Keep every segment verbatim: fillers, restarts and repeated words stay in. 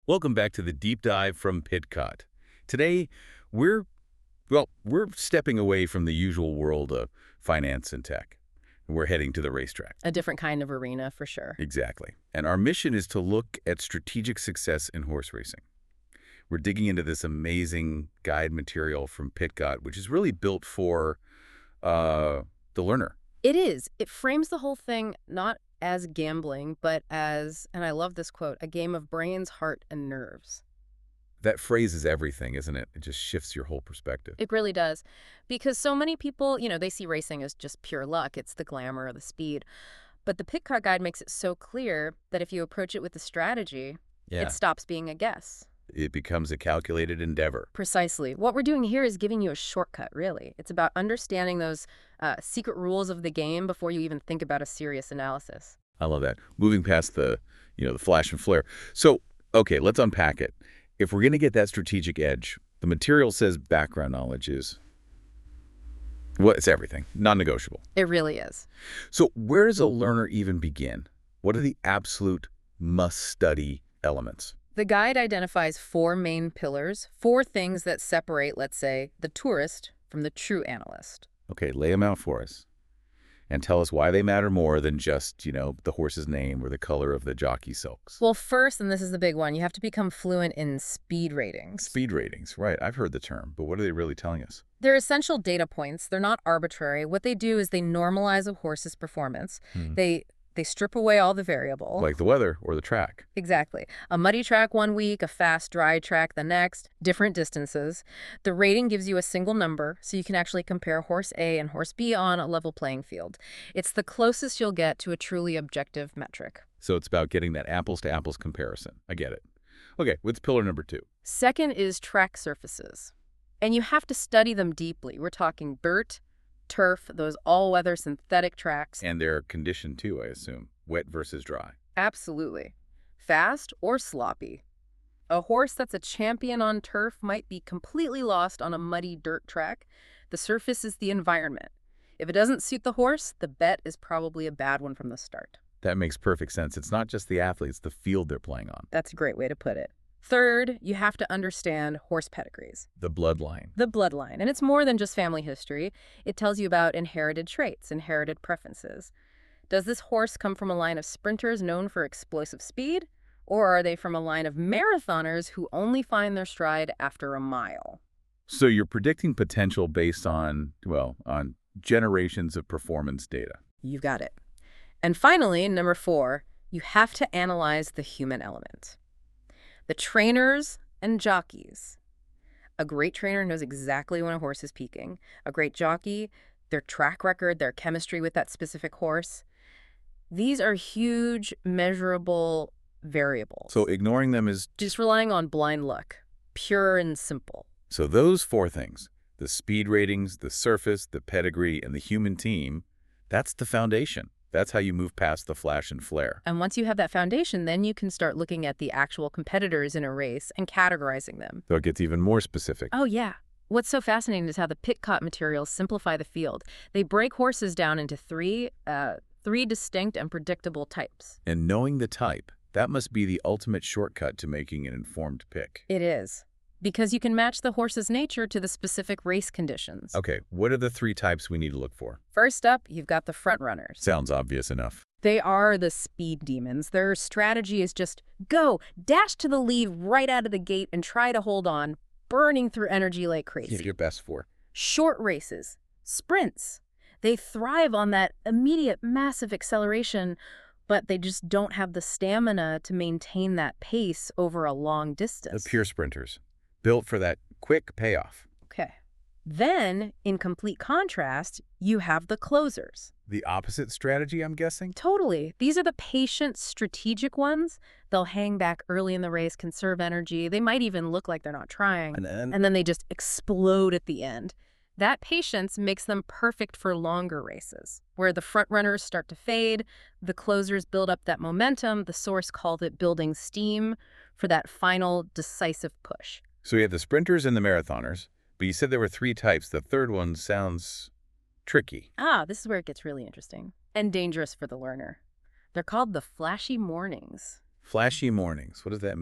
Welcome back to the deep dive from Pitcott. Today, we're, well, we're stepping away from the usual world of finance and tech. We're heading to the racetrack. A different kind of arena, for sure. Exactly. And our mission is to look at strategic success in horse racing. We're digging into this amazing guide material from Pitcott, which is really built for uh, the learner. It is. It frames the whole thing not as gambling, but as, and I love this quote, a game of brains, heart, and nerves. That phrase is everything, isn't it? It just shifts your whole perspective. It really does. Because so many people, you know, they see racing as just pure luck. It's the glamour, the speed. But the Pitcott guide makes it so clear that if you approach it with a strategy, Yeah. it stops being a guess. It becomes a calculated endeavor. Precisely. What we're doing here is giving you a shortcut, really. It's about understanding those uh, secret rules of the game before you even think about a serious analysis. I love that. Moving past the, you know, the flash and flare. So, okay, let's unpack it. If we're going to get that strategic edge, the material says background knowledge is, well, it's everything, non-negotiable. It really is. So where does a learner even begin? What are the absolute must-study elements? The guide identifies four main pillars, four things that separate, let's say, the tourist from the true analyst. Okay, lay them out for us. And tell us why they matter more than just, you know, the horse's name or the color of the jockey silks. Well, first, and this is the big one, you have to become fluent in speed ratings. Speed ratings, right. I've heard the term, but what are they really telling us? They're essential data points. They're not arbitrary. What they do is they normalize a horse's performance. Hmm. They they strip away all the variable. Like the weather or the track. Exactly. A muddy track one week, a fast, dry track the next, different distances. The rating gives you a single number, so you can actually compare horse A and horse B on a level playing field. It's the closest you'll get to a truly objective metric. So it's about getting that apples-to-apples comparison. I get it. Okay, what's pillar number two? Second is track surfaces. And you have to study them deeply. We're talking dirt, turf, those all-weather synthetic tracks. And their condition too, I assume. Wet versus dry. Absolutely. Fast or sloppy. A horse that's a champion on turf might be completely lost on a muddy dirt track. The surface is the environment. If it doesn't suit the horse, the bet is probably a bad one from the start. That makes perfect sense. It's not just the athlete, it's the field they're playing on. That's a great way to put it. Third, you have to understand horse pedigrees. The bloodline. The bloodline. And it's more than just family history. It tells you about inherited traits, inherited preferences. Does this horse come from a line of sprinters known for explosive speed? Or are they from a line of marathoners who only find their stride after a mile? So you're predicting potential based on, well, on generations of performance data. You've got it. And finally, number four, you have to analyze the human element. The trainers and jockeys. A great trainer knows exactly when a horse is peaking. A great jockey, their track record, their chemistry with that specific horse. These are huge, measurable variables. So ignoring them is... Just relying on blind luck, pure and simple. So those four things, the speed ratings, the surface, the pedigree, and the human team, that's the foundation. That's how you move past the flash and flare. And once you have that foundation, then you can start looking at the actual competitors in a race and categorizing them. So it gets even more specific. Oh, yeah. What's so fascinating is how the Pitcott materials simplify the field. They break horses down into three, uh, three distinct and predictable types. And knowing the type, that must be the ultimate shortcut to making an informed pick. It is. Because you can match the horse's nature to the specific race conditions. Okay, what are the three types we need to look for? First up, you've got the front runners. Sounds obvious enough. They are the speed demons. Their strategy is just go, dash to the lead right out of the gate and try to hold on, burning through energy like crazy. Give your best for. Short races, sprints. They thrive on that immediate massive acceleration, but they just don't have the stamina to maintain that pace over a long distance. The pure sprinters. Built for that quick payoff. Okay. Then, in complete contrast, you have the closers. The opposite strategy, I'm guessing? Totally. These are the patient, strategic ones. They'll hang back early in the race, conserve energy. They might even look like they're not trying. And then, and then they just explode at the end. That patience makes them perfect for longer races, where the front runners start to fade, the closers build up that momentum. The source called it building steam for that final decisive push. So you have the sprinters and the marathoners, but you said there were three types. The third one sounds tricky. Ah, this is where it gets really interesting and dangerous for the learner. They're called the flashy mornings. Flashy mornings. What does that mean?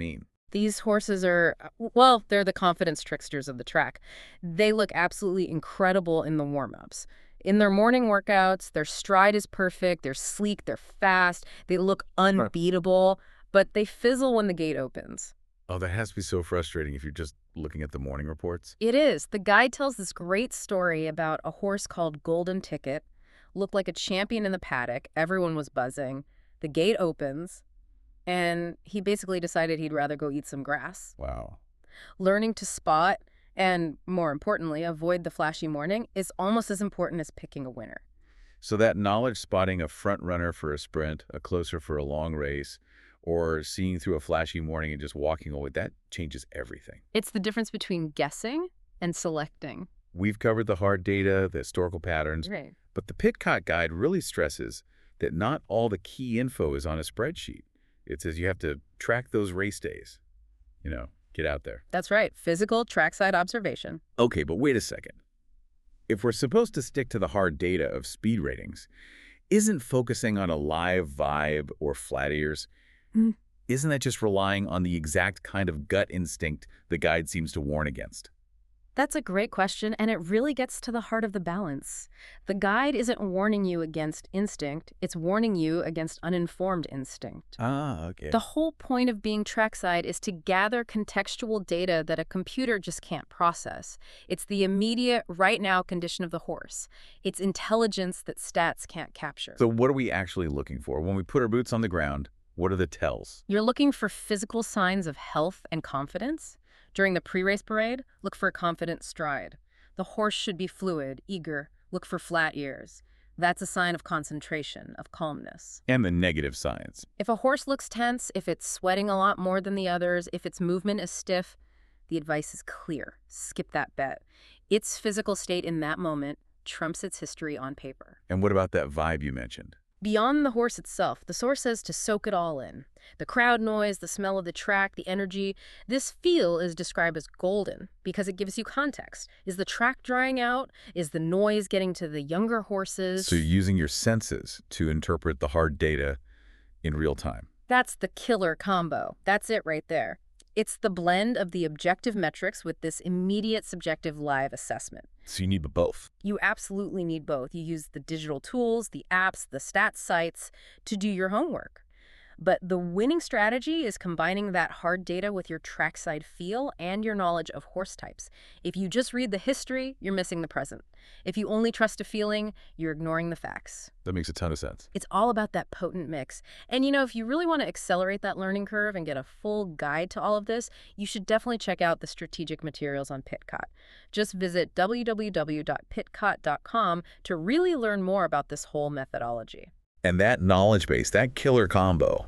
These horses are, well, they're the confidence tricksters of the track. They look absolutely incredible in the warm-ups. In their morning workouts, their stride is perfect, they're sleek, they're fast, they look unbeatable, but they fizzle when the gate opens. Oh, that has to be so frustrating if you're just looking at the morning reports. It is. The guide tells this great story about a horse called Golden Ticket, looked like a champion in the paddock, everyone was buzzing, the gate opens, and he basically decided he'd rather go eat some grass. Wow. Learning to spot and, more importantly, avoid the flashy morning is almost as important as picking a winner. So that knowledge spotting a front runner for a sprint, a closer for a long race, or seeing through a flashy morning and just walking away, that changes everything. It's the difference between guessing and selecting. We've covered the hard data, the historical patterns, Right. but the Pitcott Guide really stresses that not all the key info is on a spreadsheet. It says you have to track those race days. You know, get out there. That's right. Physical trackside observation. Okay, but wait a second. If we're supposed to stick to the hard data of speed ratings, isn't focusing on a live vibe or flat ears, Mm. isn't that just relying on the exact kind of gut instinct the guide seems to warn against? That's a great question, and it really gets to the heart of the balance. The guide isn't warning you against instinct, it's warning you against uninformed instinct. Ah, okay. The whole point of being trackside is to gather contextual data that a computer just can't process. It's the immediate, right-now condition of the horse. It's intelligence that stats can't capture. So what are we actually looking for? When we put our boots on the ground, what are the tells? You're looking for physical signs of health and confidence. During the pre-race parade, look for a confident stride. The horse should be fluid, eager. Look for flat ears. That's a sign of concentration, of calmness. And the negative signs. If a horse looks tense, if it's sweating a lot more than the others, if its movement is stiff, the advice is clear. Skip that bet. Its physical state in that moment trumps its history on paper. And what about that vibe you mentioned? Beyond the horse itself, the source says to soak it all in. The crowd noise, the smell of the track, the energy. This feel is described as golden because it gives you context. Is the track drying out? Is the noise getting to the younger horses? So you're using your senses to interpret the hard data in real time. That's the killer combo. That's it right there. It's the blend of the objective metrics with this immediate subjective live assessment. So you need both. You absolutely need both. You use the digital tools, the apps, the stats sites to do your homework. But the winning strategy is combining that hard data with your trackside feel and your knowledge of horse types. If you just read the history, you're missing the present. If you only trust a feeling, you're ignoring the facts. That makes a ton of sense. It's all about that potent mix. And you know, if you really want to accelerate that learning curve and get a full guide to all of this, you should definitely check out the strategic materials on Pitcott. Just visit w w w dot pitcott dot com to really learn more about this whole methodology. And that knowledge base, that killer combo,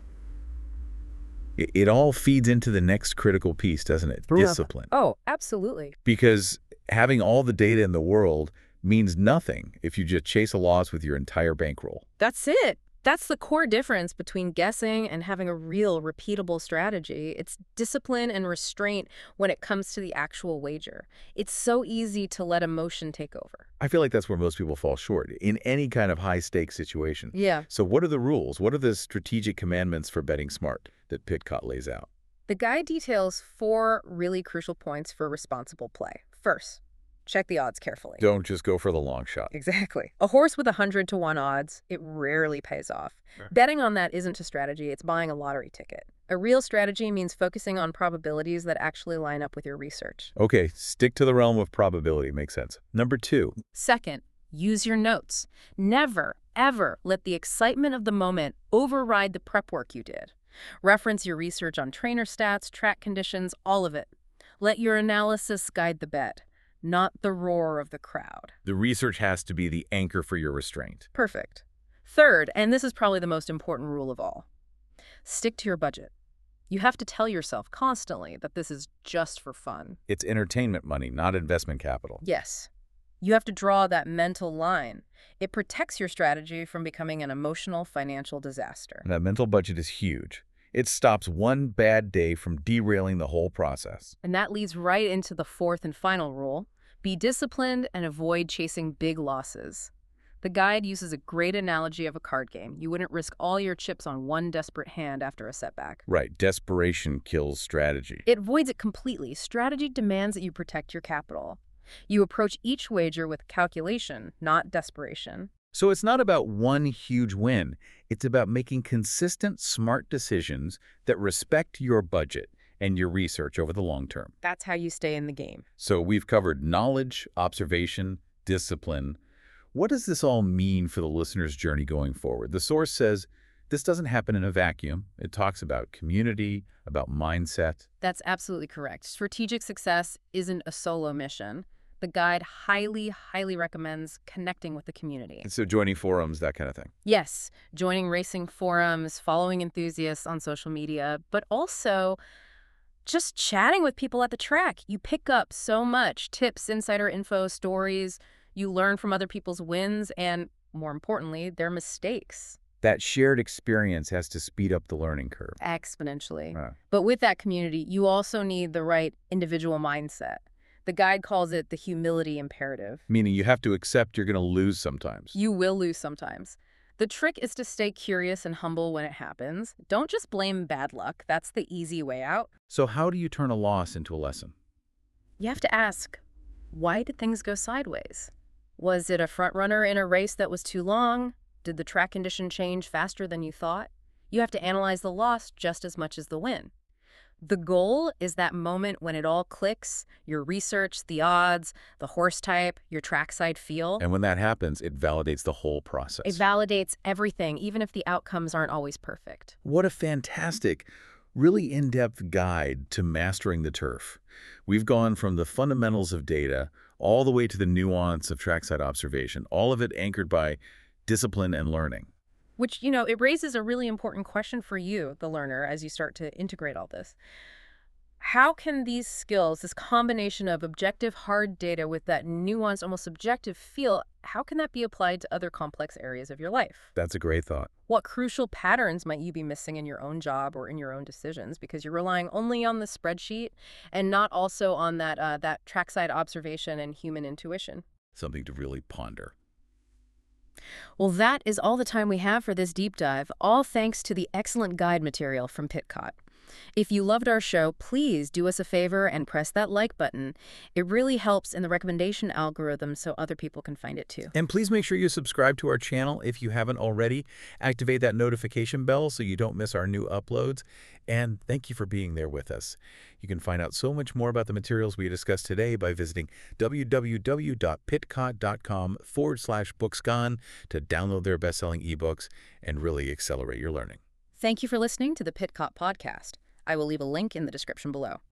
it, it all feeds into the next critical piece, doesn't it? Yeah. Discipline. Oh, absolutely. Because having all the data in the world means nothing if you just chase a loss with your entire bankroll. That's it. That's the core difference between guessing and having a real, repeatable strategy. It's discipline and restraint when it comes to the actual wager. It's so easy to let emotion take over. I feel like that's where most people fall short in any kind of high-stakes situation. Yeah. So what are the rules? What are the strategic commandments for betting smart that Pitcott lays out? The guide details four really crucial points for responsible play. First, check the odds carefully. Don't just go for the long shot. Exactly. A horse with one hundred to one odds, it rarely pays off. Sure. Betting on that isn't a strategy, it's buying a lottery ticket. A real strategy means focusing on probabilities that actually line up with your research. Okay, stick to the realm of probability. Makes sense. Number two. Second, use your notes. Never, ever let the excitement of the moment override the prep work you did. Reference your research on trainer stats, track conditions, all of it. Let your analysis guide the bet, not the roar of the crowd. The research has to be the anchor for your restraint. Perfect. Third, and this is probably the most important rule of all, stick to your budget. You have to tell yourself constantly that this is just for fun. It's entertainment money, not investment capital. Yes. You have to draw that mental line. It protects your strategy from becoming an emotional financial disaster. And that mental budget is huge. It stops one bad day from derailing the whole process. And that leads right into the fourth and final rule. Be disciplined and avoid chasing big losses. The guide uses a great analogy of a card game. You wouldn't risk all your chips on one desperate hand after a setback. Right. Desperation kills strategy. It avoids it completely. Strategy demands that you protect your capital. You approach each wager with calculation, not desperation. So it's not about one huge win. It's about making consistent, smart decisions that respect your budget and your research over the long term. That's how you stay in the game. So we've covered knowledge, observation, discipline. What does this all mean for the listener's journey going forward? The source says this doesn't happen in a vacuum. It talks about community, about mindset. That's absolutely correct. Strategic success isn't a solo mission. The guide highly, highly recommends connecting with the community. So joining forums, that kind of thing. Yes, joining racing forums, following enthusiasts on social media, but also just chatting with people at the track. You pick up so much tips, insider info, stories. You learn from other people's wins and, more importantly, their mistakes. That shared experience has to speed up the learning curve. Exponentially. Uh. But with that community, you also need the right individual mindset. The guide calls it the humility imperative. Meaning you have to accept you're going to lose sometimes. You will lose sometimes. The trick is to stay curious and humble when it happens. Don't just blame bad luck. That's the easy way out. So how do you turn a loss into a lesson? You have to ask, why did things go sideways? Was it a front runner in a race that was too long? Did the track condition change faster than you thought? You have to analyze the loss just as much as the win. The goal is that moment when it all clicks, your research, the odds, the horse type, your trackside feel. And when that happens, it validates the whole process. It validates everything, even if the outcomes aren't always perfect. What a fantastic, really in-depth guide to mastering the turf. We've gone from the fundamentals of data all the way to the nuance of trackside observation, all of it anchored by discipline and learning. Which, you know, it raises a really important question for you, the learner, as you start to integrate all this. How can these skills, this combination of objective hard data with that nuanced, almost subjective feel, how can that be applied to other complex areas of your life? That's a great thought. What crucial patterns might you be missing in your own job or in your own decisions because you're relying only on the spreadsheet and not also on that, uh, that trackside observation and human intuition? Something to really ponder. Well, that is all the time we have for this deep dive, all thanks to the excellent guide material from Pitcott. If you loved our show, please do us a favor and press that like button. It really helps in the recommendation algorithm so other people can find it too. And please make sure you subscribe to our channel if you haven't already. Activate that notification bell so you don't miss our new uploads. And thank you for being there with us. You can find out so much more about the materials we discussed today by visiting www.pitcott.com forward slash booksgone to download their best-selling ebooks and really accelerate your learning. Thank you for listening to the Pitcott Podcast. I will leave a link in the description below.